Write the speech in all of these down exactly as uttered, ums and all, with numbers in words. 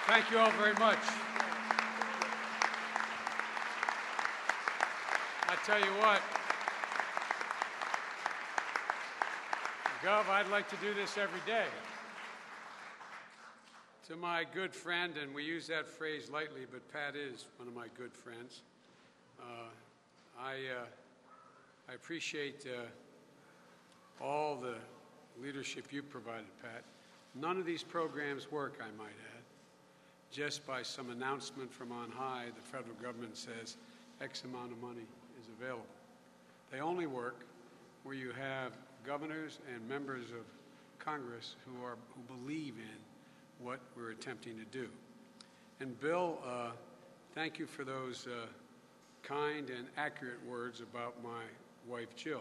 Thank you all very much. I tell you what, Gov, I'd like to do this every day. To my good friend, and we use that phrase lightly, but Pat is one of my good friends. Uh, I, uh, I appreciate uh, all the leadership you provided, Pat. None of these programs work, I might add, just by some announcement from on high. The federal government says X amount of money is available. They only work where you have governors and members of Congress who are who believe in what we're attempting to do. And Bill, uh, thank you for those uh, kind and accurate words about my wife, Jill.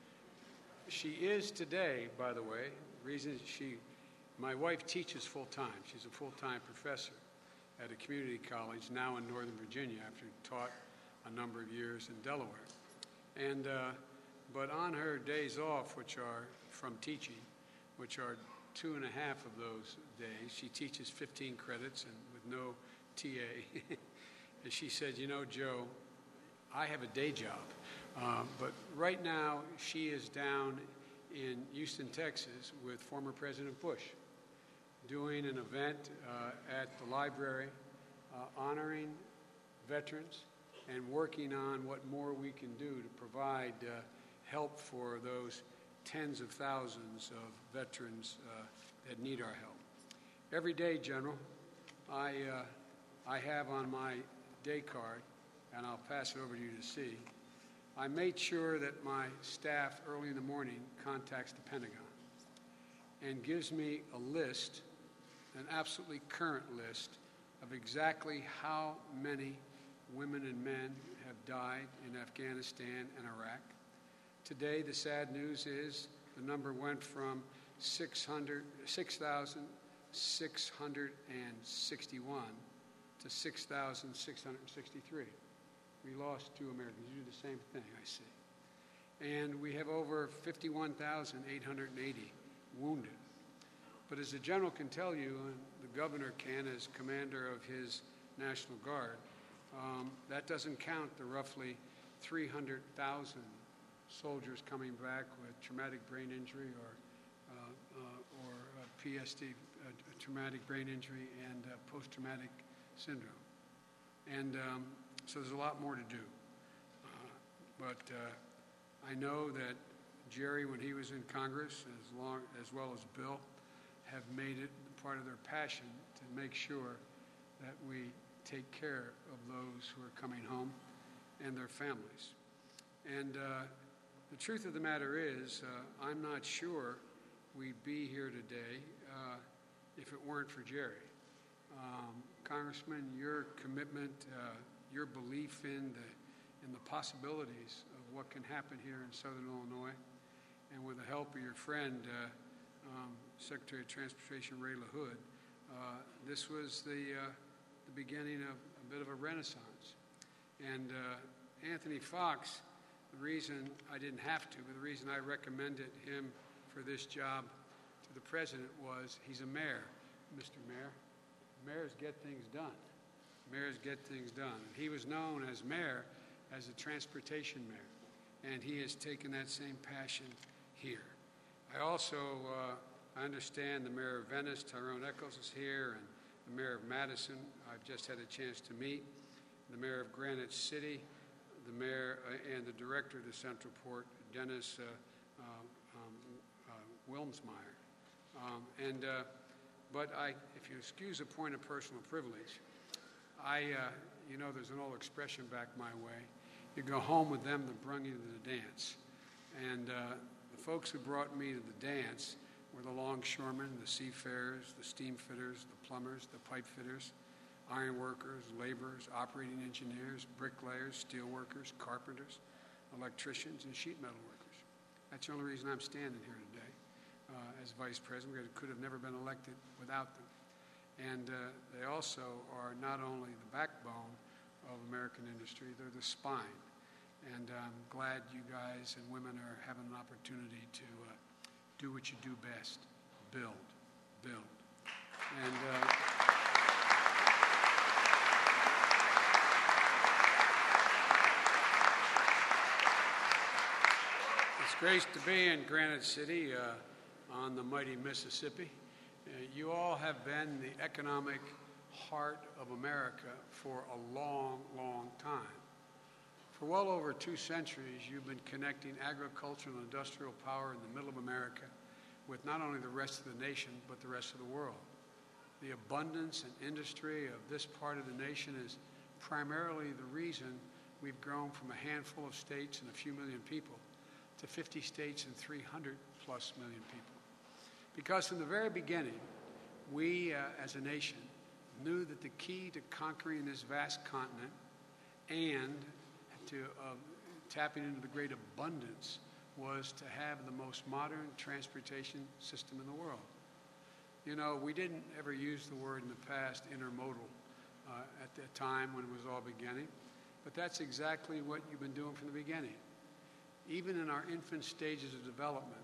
She is today, by the way, the reason she, my wife teaches full-time. She's a full-time professor at a community college now in Northern Virginia after taught a number of years in Delaware. And, uh, but on her days off, which are from teaching, which are two and a half of those days, she teaches fifteen credits and with no T A. And she said, you know, Joe, I have a day job. Uh, but right now, she is down in Houston, Texas with former President Bush, doing an event uh, at the library, uh, honoring veterans and working on what more we can do to provide uh, help for those tens of thousands of veterans uh, that need our help. Every day, General, I, uh, I have on my day card, and I'll pass it over to you to see, I made sure that my staff early in the morning contacts the Pentagon and gives me a list, an absolutely current list, of exactly how many women and men have died in Afghanistan and Iraq. Today, the sad news is the number went from six thousand six hundred sixty-one to six thousand six hundred sixty-three. We lost two Americans. You do the same thing, I see. And we have over fifty-one thousand eight hundred eighty wounded. But as the general can tell you, and the governor can as commander of his National Guard, um, that doesn't count the roughly three hundred thousand soldiers coming back with traumatic brain injury or, uh, uh, or uh, P S D, uh, traumatic brain injury, and uh, post-traumatic syndrome. And um, so there's a lot more to do. Uh, but uh, I know that Jerry, when he was in Congress, as, long, as well as Bill, have made it part of their passion to make sure that we take care of those who are coming home and their families. And uh, the truth of the matter is, uh, I'm not sure we'd be here today uh, if it weren't for Jerry. Um, Congressman, your commitment, uh, your belief in the, in the possibilities of what can happen here in Southern Illinois, and with the help of your friend, uh, um, Secretary of Transportation Ray LaHood, uh, this was the, uh, the beginning of a bit of a renaissance. And uh, Anthony Fox, the reason I didn't have to, but the reason I recommended him for this job to the president was he's a mayor, Mister Mayor. Mayors get things done. Mayors get things done. And he was known as mayor as a transportation mayor, and he has taken that same passion here. I also uh, I understand the mayor of Venice, Tyrone Eccles, is here, and the mayor of Madison, I've just had a chance to meet, the mayor of Granite City, the mayor uh, and the director of the Central Port, Dennis uh, uh, um, uh, Wilmsmeyer. Um, and, uh, but I, if you excuse a point of personal privilege, I, uh, you know, there's an old expression back my way, you go home with them that brung you to the dance. And uh, the folks who brought me to the dance were the longshoremen, the seafarers, the steam fitters, the plumbers, the pipe fitters, iron workers, laborers, operating engineers, bricklayers, steel workers, carpenters, electricians, and sheet metal workers. That's the only reason I'm standing here today uh, as vice president, because I could have never been elected without them. And uh, they also are not only the backbone of American industry, they're the spine. And I'm glad you guys and women are having an opportunity to uh, do what you do best, build, build. And uh, Grace to be in Granite City uh, on the mighty Mississippi. Uh, you all have been the economic heart of America for a long, long time. For well over two centuries, you've been connecting agricultural and industrial power in the middle of America with not only the rest of the nation, but the rest of the world. The abundance and industry of this part of the nation is primarily the reason we've grown from a handful of states and a few million people to fifty states and three hundred plus million people. Because from the very beginning, we uh, as a nation knew that the key to conquering this vast continent and to uh, tapping into the great abundance was to have the most modern transportation system in the world. You know, we didn't ever use the word in the past intermodal uh, at the time when it was all beginning, but that's exactly what you've been doing from the beginning. Even in our infant stages of development,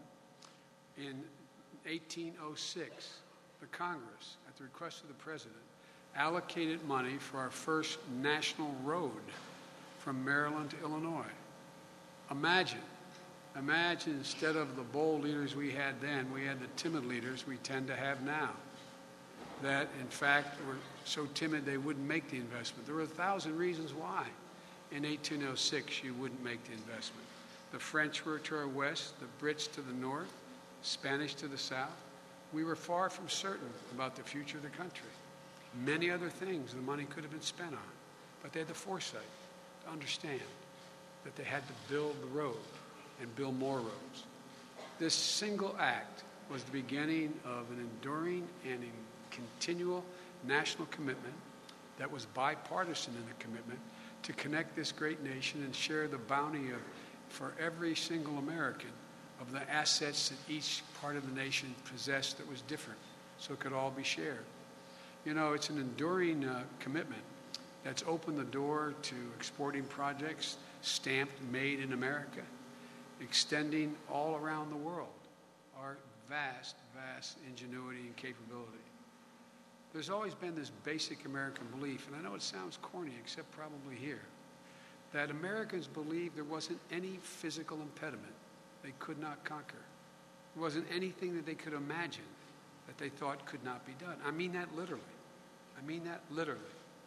in eighteen oh six, the Congress, at the request of the President, allocated money for our first national road from Maryland to Illinois. Imagine, imagine instead of the bold leaders we had then, we had the timid leaders we tend to have now, that in fact were so timid they wouldn't make the investment. There were a thousand reasons why in eighteen oh six you wouldn't make the investment. The French were to our west, the Brits to the north, Spanish to the south. We were far from certain about the future of the country. Many other things the money could have been spent on, but they had the foresight to understand that they had to build the road and build more roads. This single act was the beginning of an enduring and continual national commitment that was bipartisan in the commitment to connect this great nation and share the bounty of, for every single American, of the assets that each part of the nation possessed that was different, so it could all be shared. You know, it's an enduring uh, commitment that's opened the door to exporting projects stamped Made in America, extending all around the world our vast, vast ingenuity and capability. There's always been this basic American belief, and I know it sounds corny, except probably here, that Americans believed there wasn't any physical impediment they could not conquer. There wasn't anything that they could imagine that they thought could not be done. I mean that literally. I mean that literally.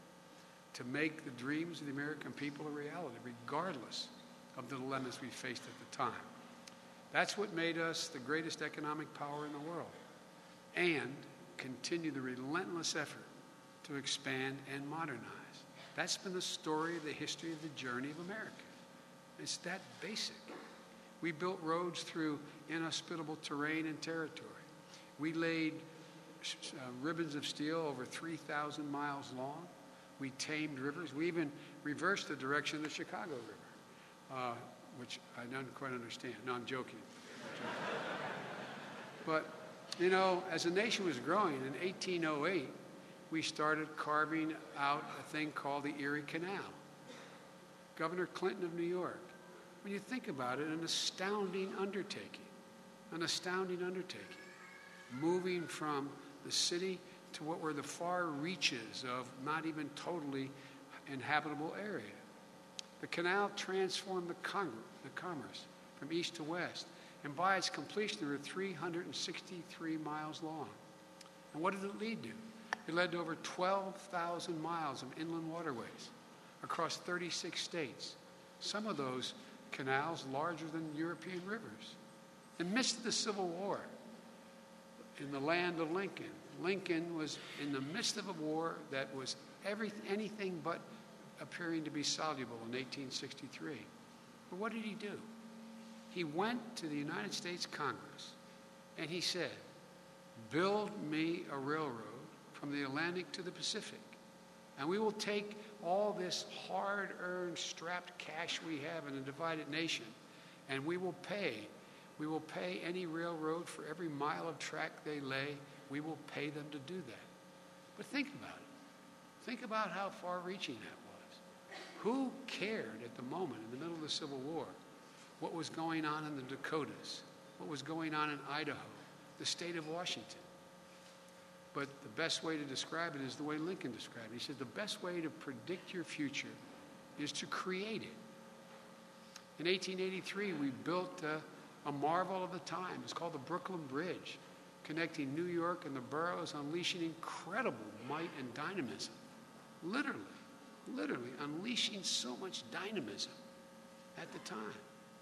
To make the dreams of the American people a reality, regardless of the dilemmas we faced at the time. That's what made us the greatest economic power in the world, and continue the relentless effort to expand and modernize. That's been the story of the history of the journey of America. It's that basic. We built roads through inhospitable terrain and territory. We laid uh, ribbons of steel over three thousand miles long. We tamed rivers. We even reversed the direction of the Chicago River, uh, which I don't quite understand. No, I'm joking. I'm joking. But, you know, as the nation was growing, in eighteen oh eight, we started carving out a thing called the Erie Canal. Governor Clinton of New York. When you think about it, an astounding undertaking, an astounding undertaking, moving from the city to what were the far reaches of not even totally inhabitable area. The canal transformed the, con- the commerce from east to west, and by its completion, there were three hundred sixty-three miles long. And what did it lead to? It led to over twelve thousand miles of inland waterways across thirty-six states, some of those canals larger than European rivers. In the midst of the Civil War, in the land of Lincoln, Lincoln was in the midst of a war that was every, anything but appearing to be soluble in eighteen sixty-three. But what did he do? He went to the United States Congress and he said, build me a railroad from the Atlantic to the Pacific, and we will take all this hard-earned, strapped cash we have in a divided nation, and we will pay. We will pay any railroad for every mile of track they lay. We will pay them to do that. But think about it. Think about how far-reaching that was. Who cared at the moment, in the middle of the Civil War, what was going on in the Dakotas, what was going on in Idaho, the state of Washington? But the best way to describe it is the way Lincoln described it. He said the best way to predict your future is to create it. In eighteen eighty-three, we built uh, a marvel of the time. It's called the Brooklyn Bridge, connecting New York and the boroughs, unleashing incredible might and dynamism. Literally, literally unleashing so much dynamism at the time.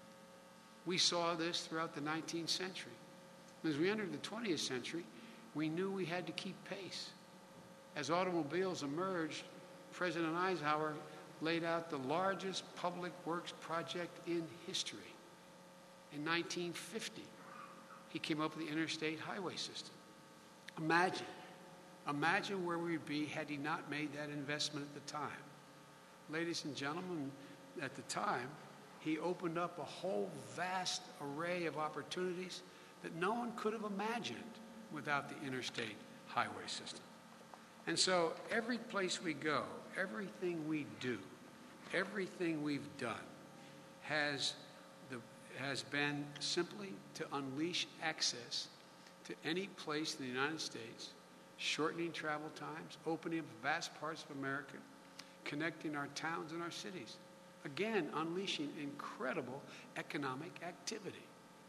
We saw this throughout the nineteenth century. As we entered the twentieth century, we knew we had to keep pace. As automobiles emerged, President Eisenhower laid out the largest public works project in history. In nineteen fifty, he came up with the interstate highway system. Imagine, imagine where we'd be had he not made that investment at the time. Ladies and gentlemen, at the time, he opened up a whole vast array of opportunities that no one could have imagined without the interstate highway system. And so every place we go, everything we do, everything we've done has, the, has been simply to unleash access to any place in the United States, shortening travel times, opening up vast parts of America, connecting our towns and our cities. Again, unleashing incredible economic activity.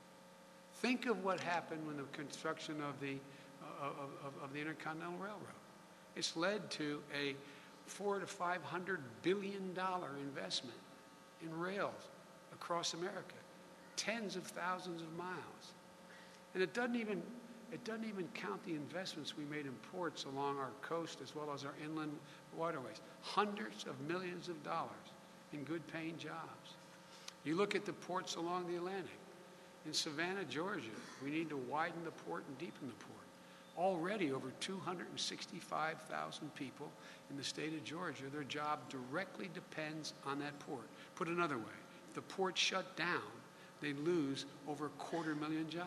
Think of what happened when the construction of the, uh, of, of, of the Intercontinental Railroad. It's led to a four to five hundred billion dollar investment in rails across America, tens of thousands of miles, and it doesn't even it doesn't even count the investments we made in ports along our coast as well as our inland waterways. Hundreds of millions of dollars in good-paying jobs. You look at the ports along the Atlantic. In Savannah, Georgia, we need to widen the port and deepen the port. Already over two hundred sixty-five thousand people in the state of Georgia, their job directly depends on that port. Put another way, if the port shut down, they'd lose over a quarter million jobs.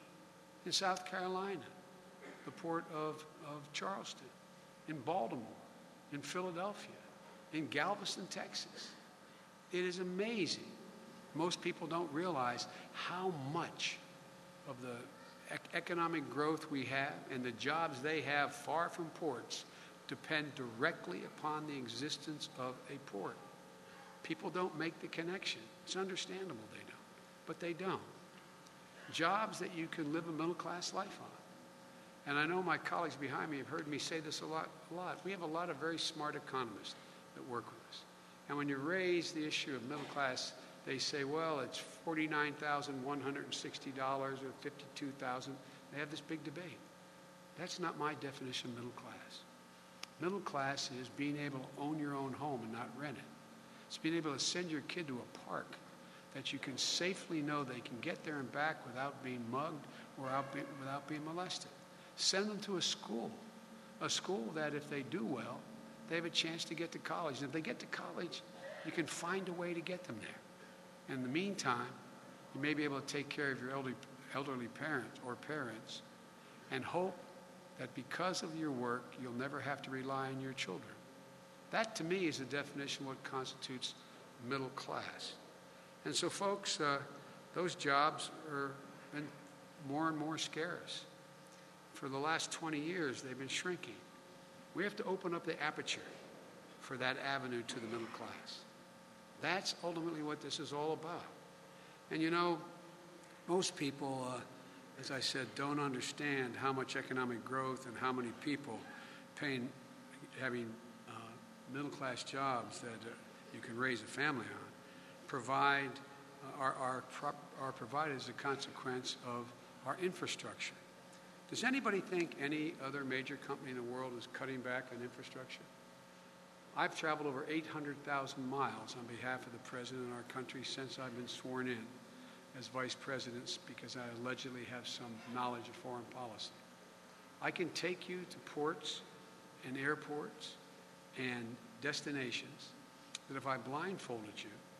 In South Carolina, the port of, of Charleston, in Baltimore, in Philadelphia, in Galveston, Texas. It is amazing. Most people don't realize how much of the ec- economic growth we have and the jobs they have far from ports depend directly upon the existence of a port. People don't make the connection. It's understandable they don't, but they don't. Jobs that you can live a middle-class life on. And I know my colleagues behind me have heard me say this a lot, a lot. We have a lot of very smart economists that work with us. And when you raise the issue of middle class, they say, well, it's forty-nine thousand one hundred sixty dollars or fifty-two thousand dollars. They have this big debate. That's not my definition of middle class. Middle class is being able to own your own home and not rent it. It's being able to send your kid to a park that you can safely know they can get there and back without being mugged or out be, without being molested. Send them to a school, a school that if they do well, they have a chance to get to college. And if they get to college, you can find a way to get them there. In the meantime, you may be able to take care of your elderly, elderly parents or parents and hope that because of your work, you'll never have to rely on your children. That, to me, is the definition of what constitutes middle class. And so, folks, uh, those jobs are been more and more scarce. For the last twenty years, they've been shrinking. We have to open up the aperture for that avenue to the middle class. That's ultimately what this is all about. And you know, most people, uh, as I said, don't understand how much economic growth and how many people paying, having uh, middle-class jobs that uh, you can raise a family on, provide, uh, are, are, pro- are provided as a consequence of our infrastructure. Does anybody think any other major company in the world is cutting back on infrastructure? I've traveled over eight hundred thousand miles on behalf of the President of our country since I've been sworn in as Vice President because I allegedly have some knowledge of foreign policy. I can take you to ports and airports and destinations that if I blindfolded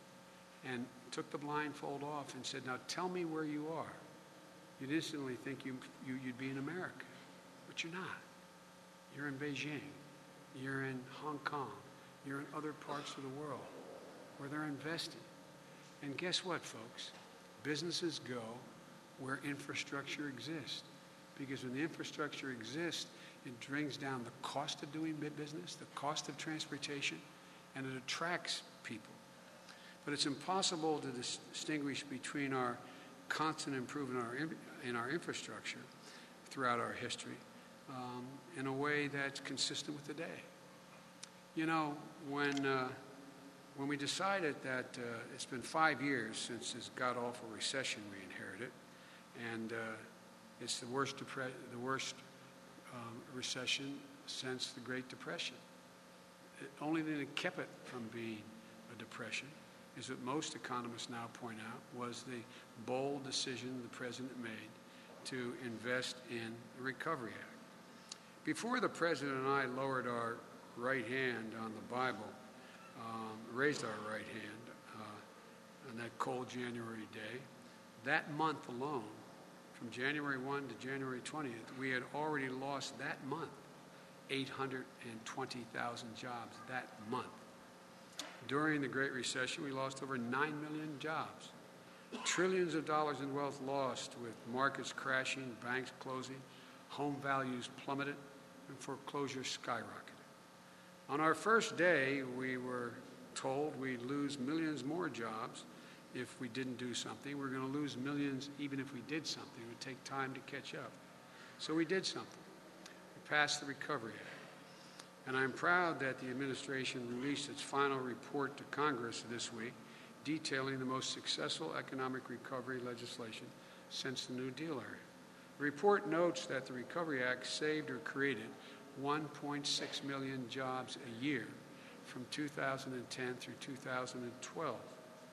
you and took the blindfold off and said, now tell me where you are, you'd instantly think you, you, you'd be in America, but you're not. You're in Beijing. You're in Hong Kong. You're in other parts of the world where they're investing. And guess what, folks? Businesses go where infrastructure exists. Because when the infrastructure exists, it brings down the cost of doing business, the cost of transportation, and it attracts people. But it's impossible to dis- distinguish between our constant improvement in our, in our infrastructure throughout our history um, in a way that's consistent with the day. You know, when, uh, when we decided that uh, it's been five years since this god-awful recession we inherited, and uh, it's the worst, depre- the worst um, recession since the Great Depression. The only thing that kept it from being a depression is what most economists now point out was the bold decision the president made to invest in the Recovery Act. Before the president and I lowered our right hand on the Bible, um, raised our right hand uh, on that cold January day, that month alone, from January first to January twentieth, we had already lost that month eight hundred twenty thousand jobs that month. During the Great Recession, we lost over nine million jobs. Trillions of dollars in wealth lost with markets crashing, banks closing, home values plummeted, and foreclosures skyrocketed. On our first day, we were told we'd lose millions more jobs if we didn't do something. We we're going to lose millions even if we did something. It would take time to catch up. So we did something. We passed the Recovery Act. And I'm proud that the administration released its final report to Congress this week, detailing the most successful economic recovery legislation since the New Deal era. The report notes that the Recovery Act saved or created one point six million jobs a year from two thousand ten through two thousand twelve.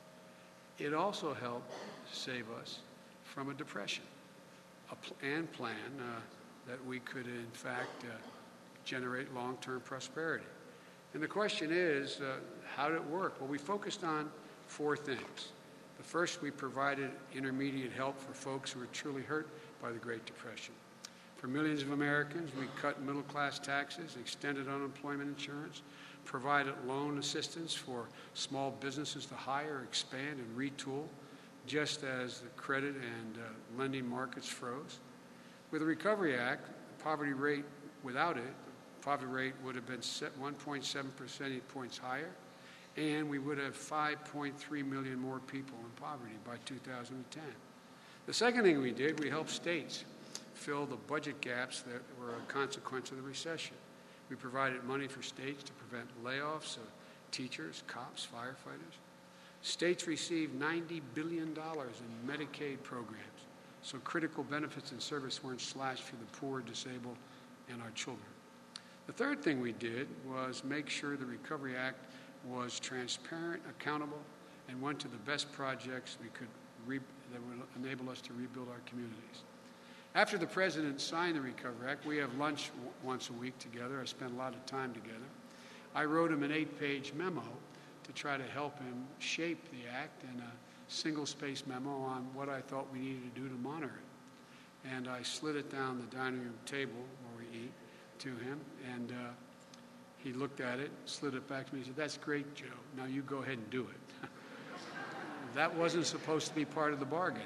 It also helped save us from a depression a pl- and plan uh, that we could, in fact, uh, generate long-term prosperity. And the question is, uh, how did it work? Well, we focused on four things. The first, we provided intermediate help for folks who were truly hurt by the Great Depression. For millions of Americans, we cut middle-class taxes, extended unemployment insurance, provided loan assistance for small businesses to hire, expand, and retool, just as the credit and uh, lending markets froze. With the Recovery Act, the poverty rate without it, the poverty rate would have been one point seven percentage points higher, and we would have five point three million more people in poverty by two thousand ten. The second thing we did, we helped states fill the budget gaps that were a consequence of the recession. We provided money for states to prevent layoffs of teachers, cops, firefighters. States received ninety billion dollars in Medicaid programs, so critical benefits and service weren't slashed for the poor, disabled, and our children. The third thing we did was make sure the Recovery Act was transparent, accountable, and went to the best projects we could re- that would enable us to rebuild our communities. After the President signed the Recovery Act, we have lunch w- once a week together. I spent a lot of time together. I wrote him an eight-page memo to try to help him shape the act in a single-space memo on what I thought we needed to do to monitor it. And I slid it down the dining room table where we eat to him, and uh, he looked at it, slid it back to me, and said, "That's great, Joe. Now you go ahead and do it." That wasn't supposed to be part of the bargain.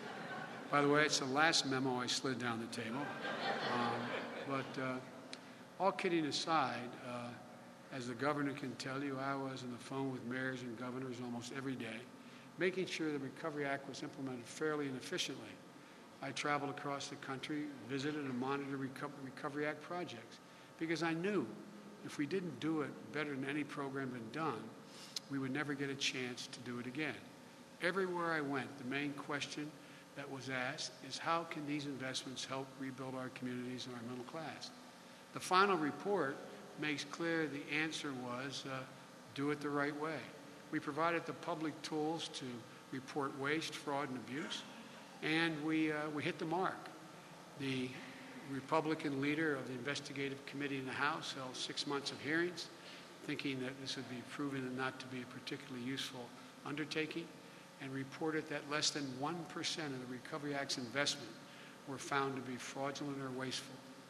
By the way, it's the last memo I slid down the table. Um, but uh, all kidding aside, uh, as the governor can tell you, I was on the phone with mayors and governors almost every day, making sure the Recovery Act was implemented fairly and efficiently. I traveled across the country, visited and monitored Reco- Recovery Act projects, because I knew if we didn't do it better than any program had been done, we would never get a chance to do it again. Everywhere I went, the main question that was asked is, how can these investments help rebuild our communities and our middle class? The final report makes clear the answer was uh, do it the right way. We provided the public tools to report waste, fraud, and abuse, and we, uh, we hit the mark. The Republican leader of the investigative committee in the House held six months of hearings, thinking that this would be proven not to be a particularly useful undertaking, and reported that less than one percent of the Recovery Act's investment were found to be fraudulent or wasteful.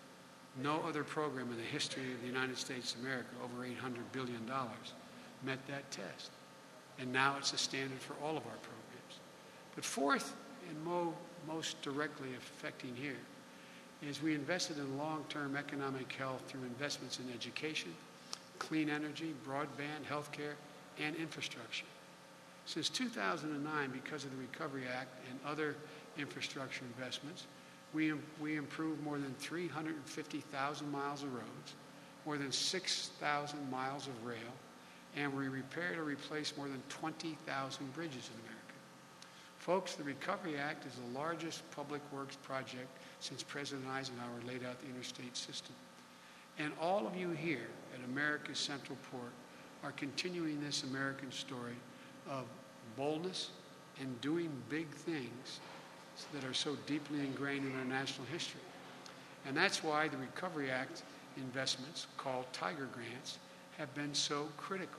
No other program in the history of the United States of America, over eight hundred billion dollars, met that test. And now it's a standard for all of our programs. But fourth, and mo- most directly affecting here, is we invested in long-term economic health through investments in education, clean energy, broadband, healthcare, and infrastructure. Since two thousand nine, because of the Recovery Act and other infrastructure investments. We, we improved more than three hundred fifty thousand miles of roads, more than six thousand miles of rail, and we repaired or replaced more than twenty thousand bridges in America. Folks, the Recovery Act is the largest public works project since President Eisenhower laid out the interstate system. And all of you here at America's Central Port are continuing this American story of boldness and doing big things that are so deeply ingrained in our national history. And that's why the Recovery Act investments, called Tiger Grants, have been so critical.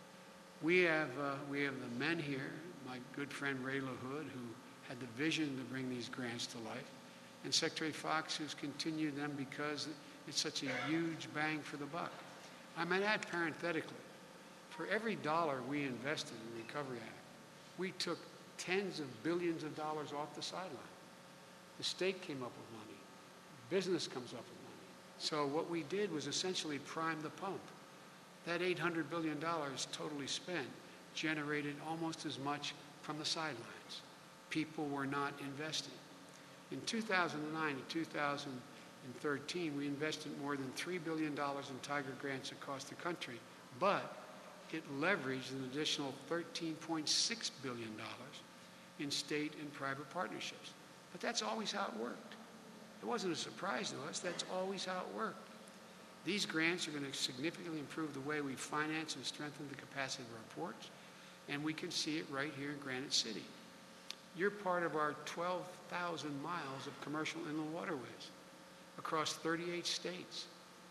We have, uh, we have the men here, my good friend Ray LaHood, who had the vision to bring these grants to life, and Secretary Fox, who's continued them because it's such a huge bang for the buck. I might add parenthetically, for every dollar we invested in the Recovery Act, we took tens of billions of dollars off the sideline. The state came up with money. Business comes up with money. So what we did was essentially prime the pump. That eight hundred billion dollars totally spent generated almost as much from the sidelines. People were not investing. In two thousand nine to two thousand thirteen, we invested more than three billion dollars in Tiger Grants across the country, but it leveraged an additional thirteen point six billion dollars in state and private partnerships. But that's always how it worked. It wasn't a surprise to us. That's always how it worked. These grants are going to significantly improve the way we finance and strengthen the capacity of our ports, and we can see it right here in Granite City. You're part of our twelve thousand miles of commercial inland waterways across thirty-eight states,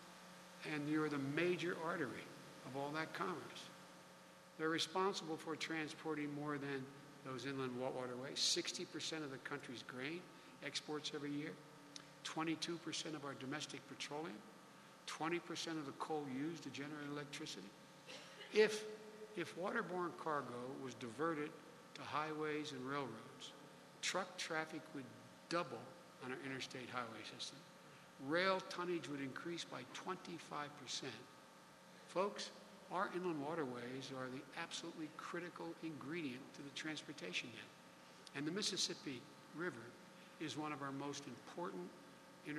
and you're the major artery of all that commerce. They're responsible for transporting more than those inland waterways, sixty percent of the country's grain exports every year, twenty-two percent of our domestic petroleum, twenty percent of the coal used to generate electricity. If, if waterborne cargo was diverted to highways and railroads, truck traffic would double on our interstate highway system. Rail tonnage would increase by twenty-five percent. Folks, our inland waterways are the absolutely critical ingredient to the transportation net. And the Mississippi River is one of our most important inter,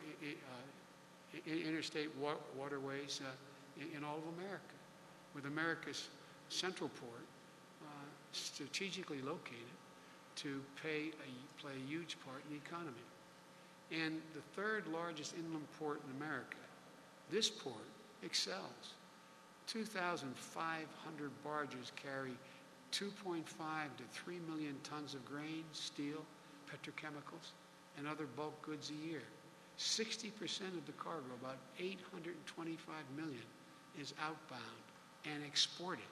uh, interstate wa waterways uh, in, in all of America, with America's central port uh, strategically located to pay a, play a huge part in the economy. And the third largest inland port in America, this port excels. two thousand five hundred barges carry two point five to three million tons of grain, steel, petrochemicals, and other bulk goods a year. sixty percent of the cargo, about eight hundred twenty-five million, is outbound and exported.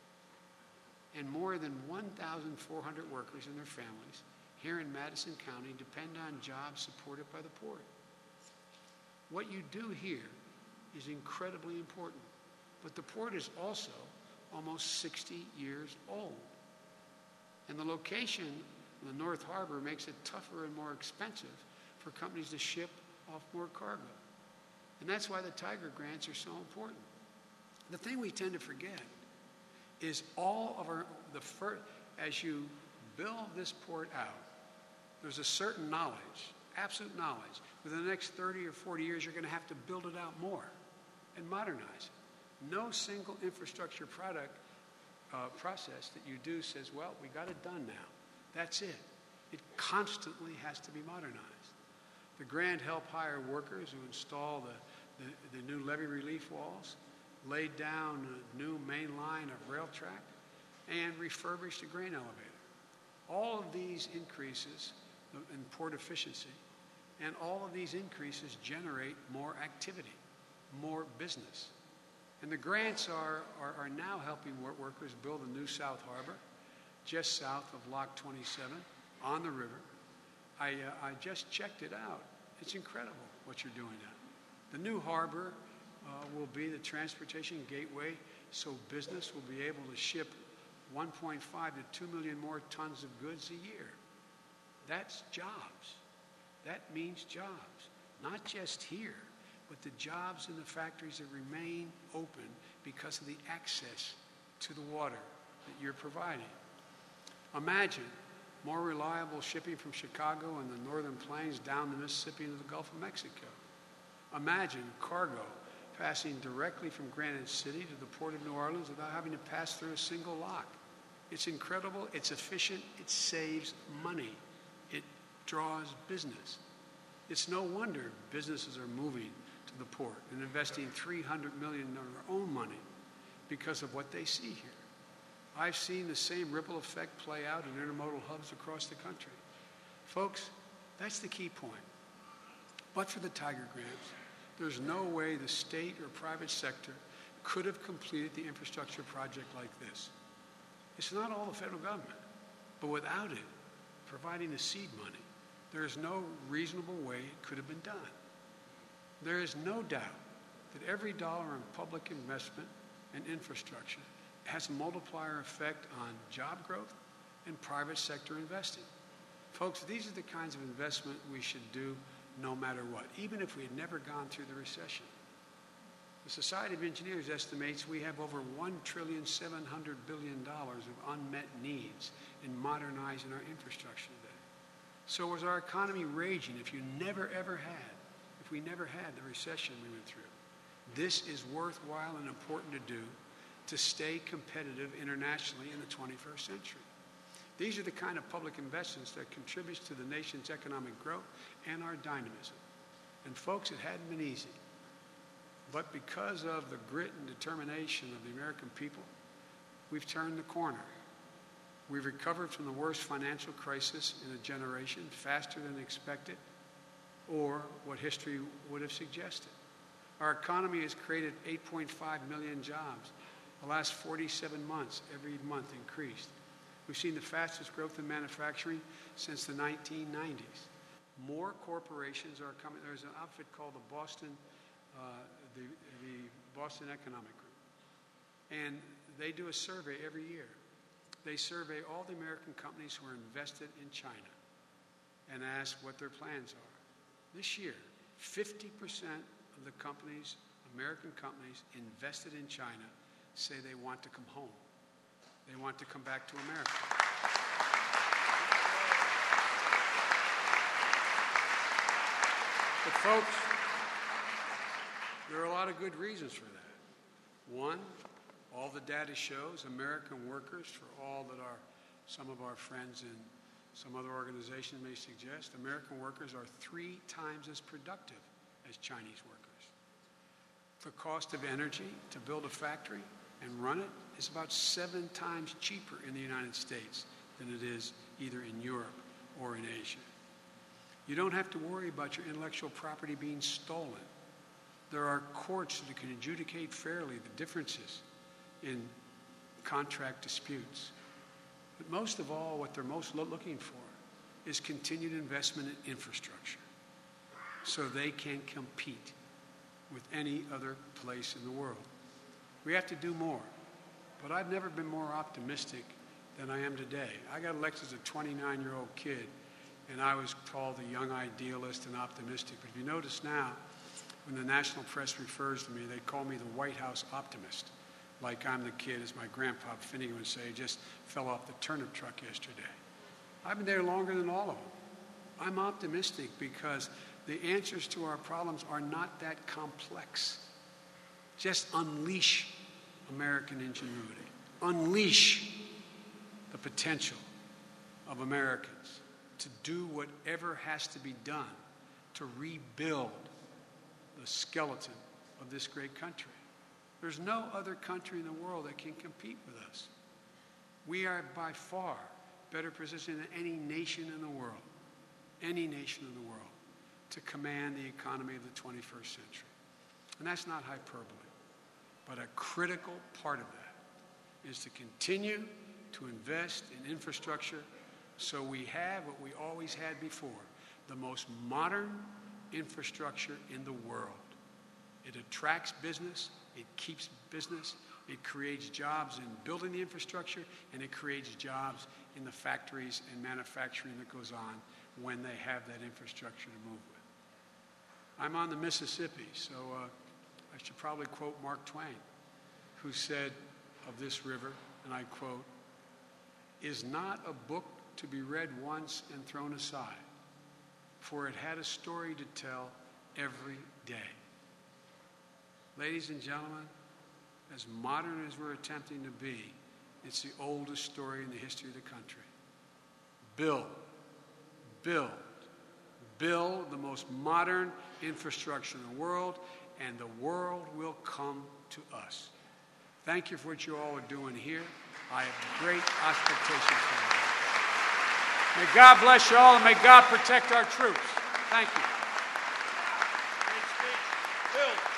And more than one thousand four hundred workers and their families here in Madison County depend on jobs supported by the port. What you do here is incredibly important, but the port is also almost sixty years old. And the location in the North Harbor makes it tougher and more expensive for companies to ship off more cargo. And that's why the Tiger Grants are so important. The thing we tend to forget is all of our, the first, as you build this port out, there's a certain knowledge, absolute knowledge. Within the next thirty or forty years, you're going to have to build it out more and modernize it. No single infrastructure product uh, process that you do says, well, we got it done now. That's it. It constantly has to be modernized. The grant helped hire workers who install the, the, the new levee relief walls, laid down a new main line of rail track, and refurbished a grain elevator. All of these increases in port efficiency, and all of these increases generate more activity, more business. And the grants are, are, are now helping workers build a new South Harbor, just south of Lock twenty-seven, on the river. I, uh, I just checked it out. It's incredible what you're doing now. The new harbor uh, will be the transportation gateway, so business will be able to ship one point five to two million more tons of goods a year. That's jobs. That means jobs, not just here, but the jobs in the factories that remain open because of the access to the water that you're providing. Imagine more reliable shipping from Chicago and the northern plains down the Mississippi into the Gulf of Mexico. Imagine cargo passing directly from Granite City to the port of New Orleans without having to pass through a single lock. It's incredible, it's efficient, it saves money, it draws business. It's no wonder businesses are moving to the port and investing three hundred million dollars of their own money because of what they see here. I've seen the same ripple effect play out in intermodal hubs across the country. Folks, that's the key point. But for the Tiger Grants, there's no way the state or private sector could have completed the infrastructure project like this. It's not all the federal government, but without it, providing the seed money, there is no reasonable way it could have been done. There is no doubt that every dollar in public investment and infrastructure has a multiplier effect on job growth and private sector investing. Folks, these are the kinds of investment we should do no matter what, even if we had never gone through the recession. The Society of Engineers estimates we have over one trillion seven hundred billion dollars of unmet needs in modernizing our infrastructure today. So was our economy raging if you never ever had, if we never had the recession we went through? This is worthwhile and important to do to stay competitive internationally in the twenty-first century. These are the kind of public investments that contributes to the nation's economic growth and our dynamism. And folks, it hadn't been easy. But because of the grit and determination of the American people, we've turned the corner. We've recovered from the worst financial crisis in a generation faster than expected, or what history would have suggested. Our economy has created eight point five million jobs. The last forty-seven months, every month increased. We've seen the fastest growth in manufacturing since the nineteen nineties. More corporations are coming. There's an outfit called the Boston, uh, the, the Boston Economic Group, and they do a survey every year. They survey all the American companies who are invested in China and ask what their plans are. This year, fifty percent of the companies, American companies invested in China, say they want to come home. They want to come back to America. But folks, there are a lot of good reasons for that. One, all the data shows American workers, for all that our, some of our friends in some other organizations may suggest, American workers are three times as productive as Chinese workers. The cost of energy to build a factory and run it is about seven times cheaper in the United States than it is either in Europe or in Asia. You don't have to worry about your intellectual property being stolen. There are courts that can adjudicate fairly the differences in contract disputes. But most of all, what they're most lo- looking for is continued investment in infrastructure so they can compete with any other place in the world. We have to do more, but I've never been more optimistic than I am today. I got elected as a twenty-nine-year-old kid, and I was called a young idealist and optimistic. But if you notice now, when the national press refers to me, they call me the White House optimist, like I'm the kid, as my grandpa Finnegan would say, just fell off the turnip truck yesterday. I've been there longer than all of them. I'm optimistic because the answers to our problems are not that complex. Just unleash American ingenuity. Unleash the potential of Americans to do whatever has to be done to rebuild the skeleton of this great country. There's no other country in the world that can compete with us. We are by far better positioned than any nation in the world, any nation in the world, to command the economy of the twenty-first century. And that's not hyperbole. But a critical part of that is to continue to invest in infrastructure so we have what we always had before, the most modern infrastructure in the world. It attracts business, it keeps business, it creates jobs in building the infrastructure, and it creates jobs in the factories and manufacturing that goes on when they have that infrastructure to move with. I'm on the Mississippi, so uh, I should probably quote Mark Twain, who said of this river, and I quote, "Is not a book to be read once and thrown aside, for it had a story to tell every day. Ladies and gentlemen, as modern as we're attempting to be, it's the oldest story in the history of the country. Build, build, build the most modern infrastructure in the world, and the world will come to us. Thank you for what you all are doing here. I have great expectations for you. May God bless you all, and may God protect our troops. Thank you. Great speech. Bill.